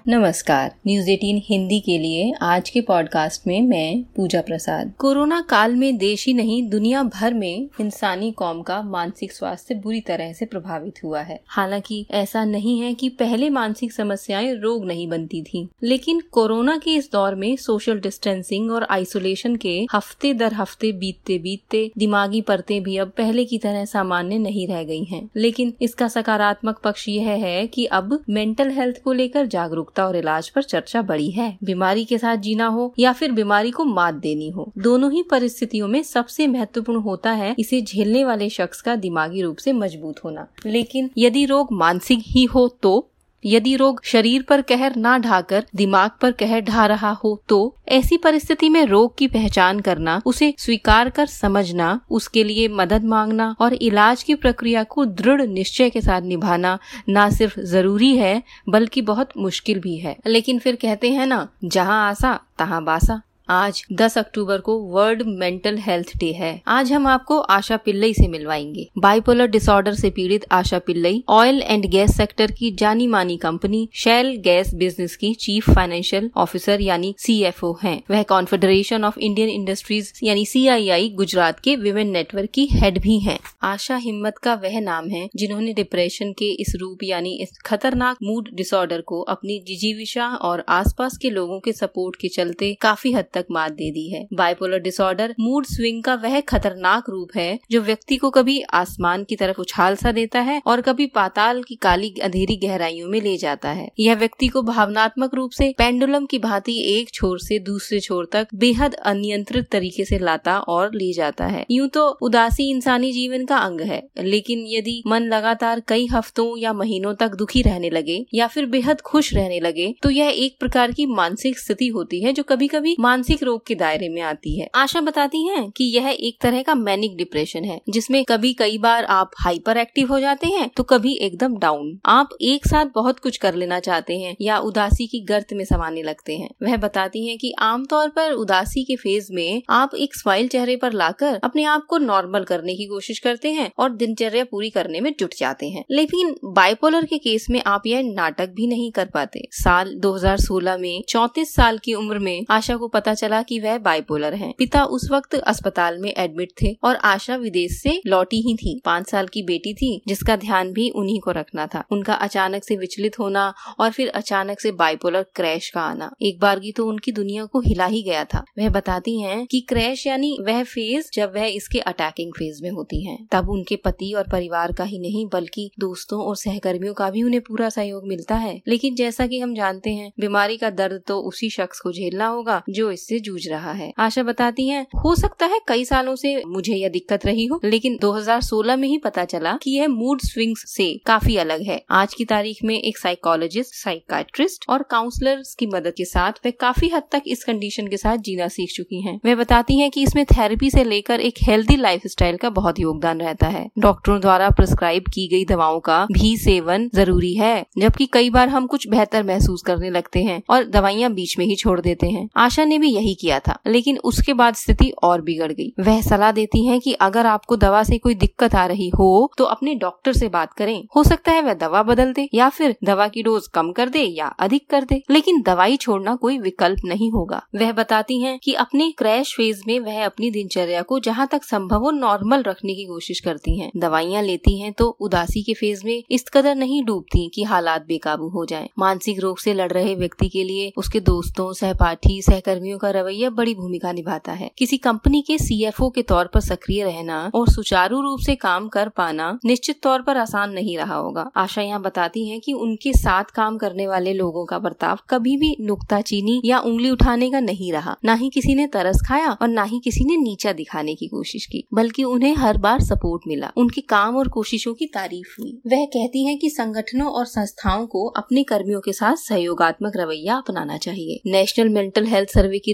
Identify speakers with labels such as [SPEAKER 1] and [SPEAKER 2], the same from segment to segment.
[SPEAKER 1] नमस्कार, न्यूज 18 हिंदी के लिए आज के पॉडकास्ट में मैं पूजा प्रसाद। कोरोना काल में देश ही नहीं दुनिया भर में इंसानी कौम का मानसिक स्वास्थ्य बुरी तरह से प्रभावित हुआ है। हालांकि ऐसा नहीं है कि पहले मानसिक समस्याएं रोग नहीं बनती थी, लेकिन कोरोना के इस दौर में सोशल डिस्टेंसिंग और आइसोलेशन के हफ्ते दर हफ्ते बीतते बीतते दिमागी परतें भी अब पहले की तरह सामान्य नहीं रह गई हैं। लेकिन इसका सकारात्मक पक्ष यह है कि अब मेंटल हेल्थ को लेकर जागरूकता और इलाज पर चर्चा बढ़ी है। बीमारी के साथ जीना हो या फिर बीमारी को मात देनी हो, दोनों ही परिस्थितियों में सबसे महत्वपूर्ण होता है इसे झेलने वाले शख्स का दिमागी रूप से मजबूत होना। लेकिन यदि रोग मानसिक ही हो तो, यदि रोग शरीर पर कहर ना ढाकर दिमाग पर कहर ढा रहा हो तो ऐसी परिस्थिति में रोग की पहचान करना, उसे स्वीकार कर समझना, उसके लिए मदद मांगना और इलाज की प्रक्रिया को दृढ़ निश्चय के साथ निभाना न सिर्फ जरूरी है बल्कि बहुत मुश्किल भी है। लेकिन फिर कहते हैं ना, जहाँ आसा तहाँ बासा। आज 10 अक्टूबर को वर्ल्ड मेंटल हेल्थ डे है। आज हम आपको आशा पिल्लई से मिलवाएंगे। बाइपोलर डिसऑर्डर से पीड़ित Asha Pillai oil and gas sector की जानी मानी कंपनी शेल गैस बिजनेस की चीफ फाइनेंशियल ऑफिसर यानी CFO हैं। वह कॉन्फेडरेशन ऑफ इंडियन इंडस्ट्रीज यानी CII गुजरात के विमेन नेटवर्क की हेड भी हैं। आशा हिम्मत का वह नाम है जिन्होंने डिप्रेशन के इस रूप यानी इस खतरनाक मूड डिसऑर्डर को अपनी जिजीविषा और आसपास के लोगों के सपोर्ट के चलते काफी हद तक मात दे दी है। बाइपोलर डिसऑर्डर मूड स्विंग का वह खतरनाक रूप है जो व्यक्ति को कभी आसमान की तरफ उछाल सा देता है और कभी पाताल की काली अंधेरी गहराइयों में ले जाता है। यह व्यक्ति को भावनात्मक रूप से पेंडुलम की भांति एक छोर से दूसरे छोर तक बेहद अनियंत्रित तरीके से लाता और ले जाता है। यूं तो उदासी इंसानी जीवन का अंग है, लेकिन यदि मन लगातार कई हफ्तों या महीनों तक दुखी रहने लगे या फिर बेहद खुश रहने लगे तो यह एक प्रकार की मानसिक स्थिति होती है जो कभी कभी मानसिक रोग के दायरे में आती है। आशा बताती हैं कि यह एक तरह का मैनिक डिप्रेशन है जिसमें कभी कई बार आप हाइपर एक्टिव हो जाते हैं तो कभी एकदम डाउन। आप एक साथ बहुत कुछ कर लेना चाहते हैं या उदासी की गर्त में समाने लगते हैं। वह बताती हैं कि आमतौर पर उदासी के फेज में आप एक स्माइल चेहरे पर लाकर अपने आप को नॉर्मल करने की कोशिश करते हैं और दिनचर्या पूरी करने में जुट जाते हैं। लेकिन बाइपोलर के केस में आप यह नाटक भी नहीं कर पाते। साल 2016 में 34 साल की उम्र में आशा को पता चला कि वह बाइपोलर हैं। पिता उस वक्त अस्पताल में एडमिट थे और आशा विदेश से लौटी ही थी। 5 साल की बेटी थी जिसका ध्यान भी उन्हीं को रखना था। उनका अचानक से विचलित होना और फिर अचानक से बाइपोलर क्रैश का आना एक बार की तो उनकी दुनिया को हिला ही गया था। वह बताती हैं कि क्रैश यानी वह फेज जब वह इसके अटैकिंग फेज में होती हैं। तब उनके पति और परिवार का ही नहीं बल्कि दोस्तों और सहकर्मियों का भी उन्हें पूरा सहयोग मिलता है। लेकिन जैसा कि हम जानते हैं, बीमारी का दर्द तो उसी शख्स को झेलना होगा जो इससे जूझ रहा है। आशा बताती हैं, हो सकता है कई सालों से मुझे यह दिक्कत रही हो, लेकिन 2016 में ही पता चला कि यह मूड स्विंग्स से काफी अलग है। आज की तारीख में एक साइकोलॉजिस्ट, साइकाट्रिस्ट और काउंसलर्स की मदद के साथ वह काफी हद तक इस कंडीशन के साथ जीना सीख चुकी हैं। वह बताती हैं कि इसमें थेरेपी से लेकर एक हेल्दी लाइफस्टाइल का बहुत योगदान रहता है। डॉक्टरों द्वारा प्रिस्क्राइब की गई दवाओं का भी सेवन जरूरी है, जबकि कई बार हम कुछ बेहतर महसूस करने लगते हैं और दवाइयाँ बीच में ही छोड़ देते हैं। आशा ने भी यही किया था, लेकिन उसके बाद स्थिति और बिगड़ गई। वह सलाह देती हैं कि अगर आपको दवा से कोई दिक्कत आ रही हो तो अपने डॉक्टर से बात करें। हो सकता है वह दवा बदल दे या फिर दवा की डोज कम कर दे या अधिक कर दे, लेकिन दवाई छोड़ना कोई विकल्प नहीं होगा। वह बताती हैं कि अपने क्रैश फेज में वह अपनी दिनचर्या को जहाँ तक संभव हो नॉर्मल रखने की कोशिश करती हैं। दवाइयाँ लेती हैं तो उदासी के फेज में इस कदर नहीं डूबती कि हालात बेकाबू हो जाएं। मानसिक रोग से लड़ रहे व्यक्ति के लिए उसके दोस्तों, सहपाठी, सहकर्मियों का रवैया बड़ी भूमिका निभाता है। किसी कंपनी के CFO के तौर पर सक्रिय रहना और सुचारू रूप से काम कर पाना निश्चित तौर पर आसान नहीं रहा होगा। आशा यहाँ बताती हैं कि उनके साथ काम करने वाले लोगों का बर्ताव कभी भी नुक्ताचीनी या उंगली उठाने का नहीं रहा। ना ही किसी ने तरस खाया और ना ही किसी ने नीचा दिखाने की कोशिश की, बल्कि उन्हें हर बार सपोर्ट मिला। उनके काम और कोशिशों की तारीफ हुई। वह कहती हैं कि संगठनों और संस्थाओं को अपने कर्मियों के साथ सहयोगात्मक रवैया अपनाना चाहिए। नेशनल मेंटल हेल्थ सर्वे की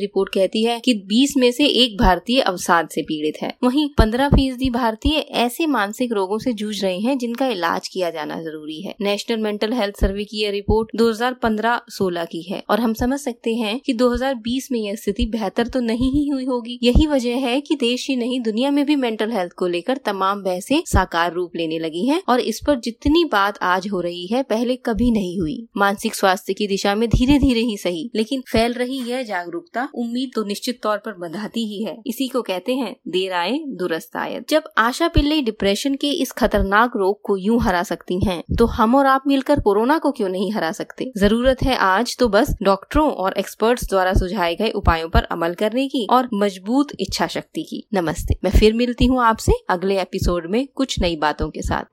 [SPEAKER 1] रिपोर्ट कहती है कि 20 में से 1 भारतीय अवसाद से पीड़ित है। वहीं 15% भारतीय ऐसे मानसिक रोगों से जूझ रहे हैं जिनका इलाज किया जाना जरूरी है। नेशनल मेंटल हेल्थ सर्वे की यह रिपोर्ट 2015-16 की है और हम समझ सकते हैं कि 2020 में यह स्थिति बेहतर तो नहीं ही हुई होगी। यही वजह है कि देश ही नहीं दुनिया में भी मेंटल हेल्थ को लेकर तमाम बहसें साकार रूप लेने लगी हैं और इस पर जितनी बात आज हो रही है पहले कभी नहीं हुई। मानसिक स्वास्थ्य की दिशा में धीरे धीरे ही सही लेकिन फैल रही यह जागरूकता उम्मीद तो निश्चित तौर पर बंधाती ही है। इसी को कहते हैं देर आए दुरुस्त आयत। जब आशा पिल्लई डिप्रेशन के इस खतरनाक रोग को यूं हरा सकती हैं, तो हम और आप मिलकर कोरोना को क्यों नहीं हरा सकते। जरूरत है आज तो बस डॉक्टरों और एक्सपर्ट्स द्वारा सुझाए गए उपायों पर अमल करने की और मजबूत इच्छा शक्ति की। नमस्ते, मैं फिर मिलती हूँ आपसे अगले एपिसोड में कुछ नई बातों के साथ।